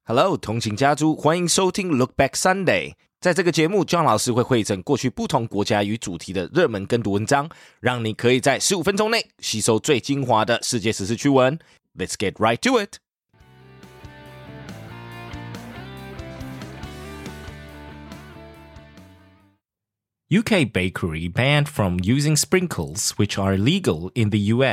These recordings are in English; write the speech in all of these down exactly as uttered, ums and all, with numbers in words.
Hello， 同情家猪，欢迎收听 Look Back Sunday。在这个节目 ，John 老师会汇整过去不同国家与主题的热门跟读文章，让你可以在十五分钟内吸收最精华的世界时事趣闻。Let's get right to it. U K bakery banned from using sprinkles, which are illegal in the U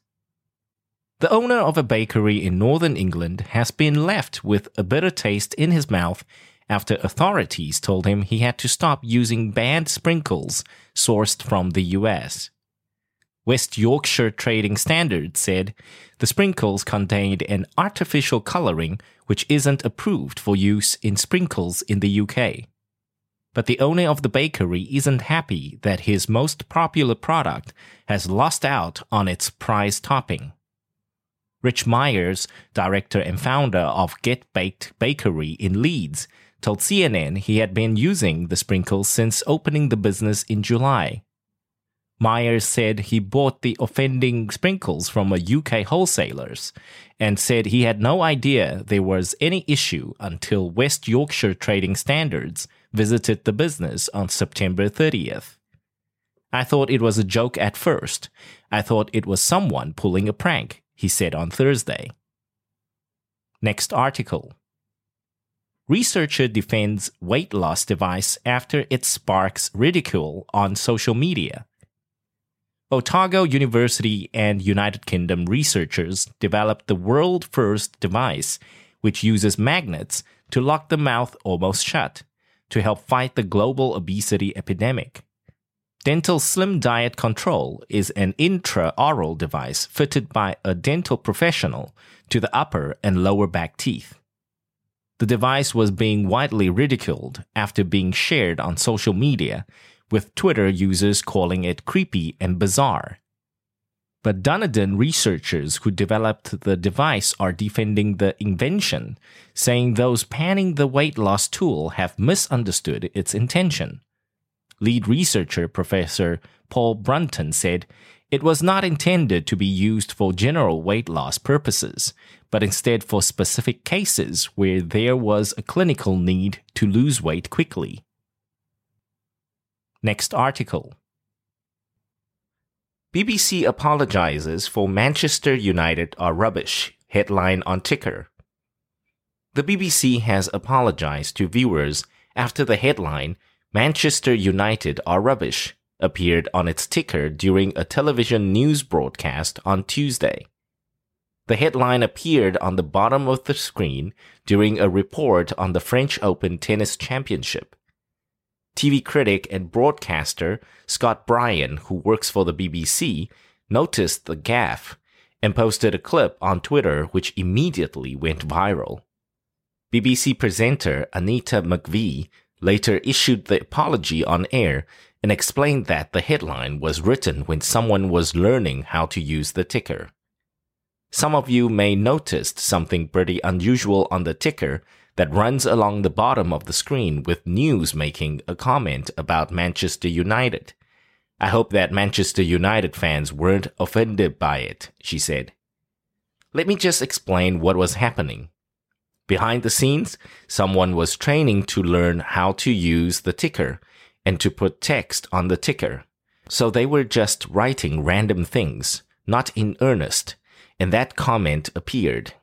S.The owner of a bakery in northern England has been left with a bitter taste in his mouth after authorities told him he had to stop using banned sprinkles sourced from the U S. West Yorkshire Trading Standards said the sprinkles contained an artificial coloring which isn't approved for use in sprinkles in the U K. But the owner of the bakery isn't happy that his most popular product has lost out on its prize topping.Rich Myers, director and founder of Get Baked Bakery in Leeds, told C N N he had been using the sprinkles since opening the business in July. Myers said he bought the offending sprinkles from a U K wholesalers and said he had no idea there was any issue until West Yorkshire Trading Standards visited the business on September thirtieth. I thought it was a joke at first. I thought it was someone pulling a prank.He said on Thursday. Next article. Researcher defends weight loss device after it sparks ridicule on social media. Otago University and United Kingdom researchers developed the world's first device which uses magnets to lock the mouth almost shut to help fight the global obesity epidemic.Dental Slim Diet Control is an intraoral device fitted by a dental professional to the upper and lower back teeth. The device was being widely ridiculed after being shared on social media, with Twitter users calling it creepy and bizarre. But Dunedin researchers who developed the device are defending the invention, saying those panning the weight loss tool have misunderstood its intention.Lead researcher Professor Paul Brunton said it was not intended to be used for general weight loss purposes, but instead for specific cases where there was a clinical need to lose weight quickly. Next article. B B C apologizes for Manchester United are rubbish, headline on ticker. The B B C has apologized to viewers after the headline,Manchester United are rubbish, appeared on its ticker during a television news broadcast on Tuesday. The headline appeared on the bottom of the screen during a report on the French Open Tennis Championship. T V critic and broadcaster Scott Bryan, who works for the B B C, noticed the gaffe and posted a clip on Twitter which immediately went viral. B B C presenter Anita McVie,later issued the apology on air and explained that the headline was written when someone was learning how to use the ticker. Some of you may noticed something pretty unusual on the ticker that runs along the bottom of the screen with news making a comment about Manchester United. I hope that Manchester United fans weren't offended by it, she said. Let me just explain what was happening.Behind the scenes, someone was training to learn how to use the ticker and to put text on the ticker. So they were just writing random things, not in earnest, and that comment appeared.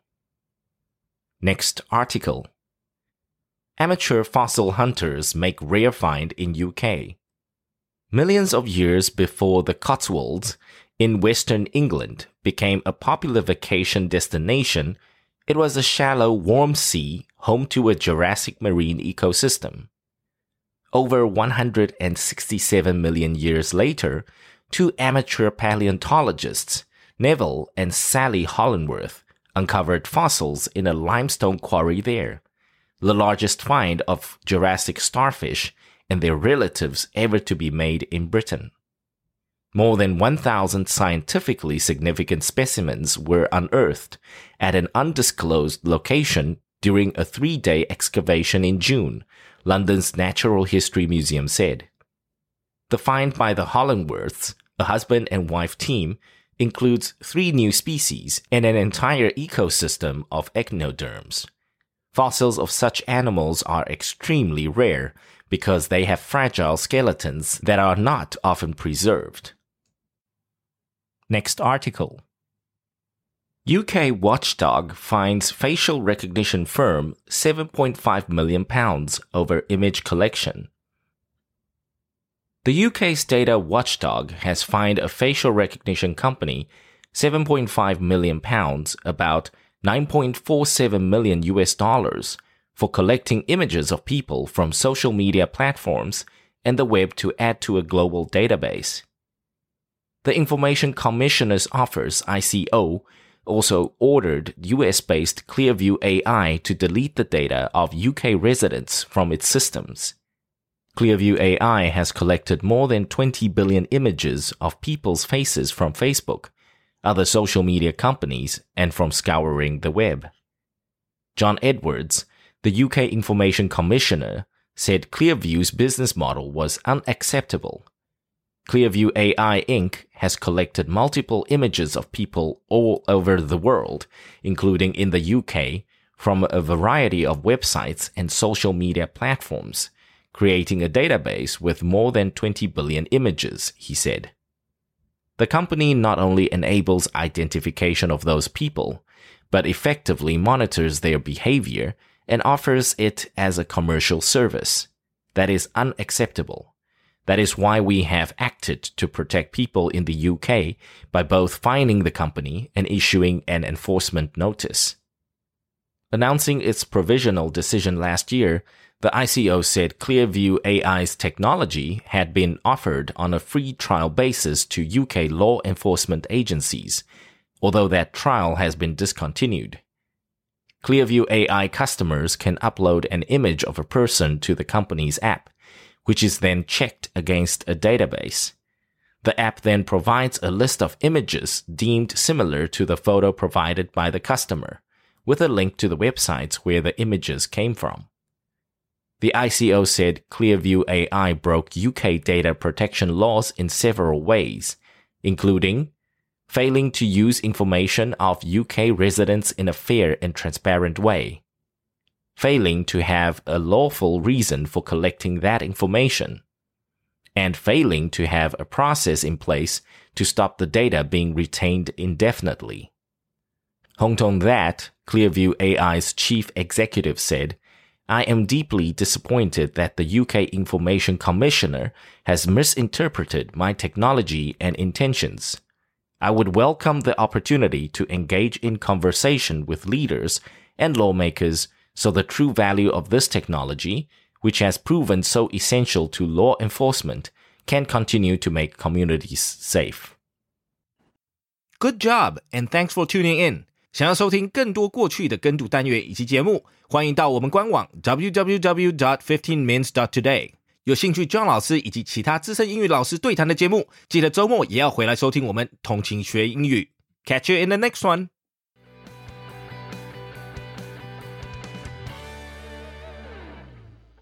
Next article. Amateur fossil hunters make rare find in U K. Millions of years before the Cotswolds in western England became a popular vacation destination,It was a shallow, warm sea home to a Jurassic marine ecosystem. Over one hundred sixty-seven million years later, two amateur paleontologists, Neville and Sally Hollingworth, uncovered fossils in a limestone quarry there, the largest find of Jurassic starfish and their relatives ever to be made in Britain.More than one thousand scientifically significant specimens were unearthed at an undisclosed location during a three-day excavation in June, London's Natural History Museum said. The find by the Hollingworths, a husband and wife team, includes three new species and an entire ecosystem of echinoderms. Fossils of such animals are extremely rare because they have fragile skeletons that are not often preserved. Next article. U K watchdog fines facial recognition firm seven point five million pounds over image collection. The U K's data watchdog has fined a facial recognition company seven point five million pounds, about nine point four seven million U S dollars, for collecting images of people from social media platforms and the web to add to a global database. The Information Commissioner's Office, I C O, also ordered U S-based Clearview A I to delete the data of U K residents from its systems. Clearview A I has collected more than twenty billion images of people's faces from Facebook, other social media companies, and from scouring the web. John Edwards, the U K Information Commissioner, said Clearview's business model was unacceptable. Clearview A I Incorporated has collected multiple images of people all over the world, including in the U K, from a variety of websites and social media platforms, creating a database with more than twenty billion images, he said. The company not only enables identification of those people, but effectively monitors their behavior and offers it as a commercial service. That is unacceptable. That is why we have acted to protect people in the U K by both fining the company and issuing an enforcement notice. Announcing its provisional decision last year, the I C O said Clearview A I's technology had been offered on a free trial basis to U K law enforcement agencies, although that trial has been discontinued. Clearview A I customers can upload an image of a person to the company's app, which is then checked against a database. The app then provides a list of images deemed similar to the photo provided by the customer, with a link to the websites where the images came from. The I C O said Clearview A I broke U K data protection laws in several ways, including failing to use information of U K residents in a fair and transparent way, failing to have a lawful reason for collecting that information, and failing to have a process in place to stop the data being retained indefinitely. Hongtong That, Clearview A I's chief executive, said, I am deeply disappointed that the U K Information Commissioner has misinterpreted my technology and intentions. I would welcome the opportunity to engage in conversation with leaders and lawmakers so the true value of this technology, which has proven so essential to law enforcement, can continue to make communities safe. Good job, and thanks for tuning in. 想要收听更多过去的跟读单元以及节目，欢迎到我们官网 double-u double-u double-u dot fifteen mins dot today。有兴趣 John 老师以及其他资深英语老师对谈的节目，记得周末也要回来收听我们通勤学英语。Catch you in the next one!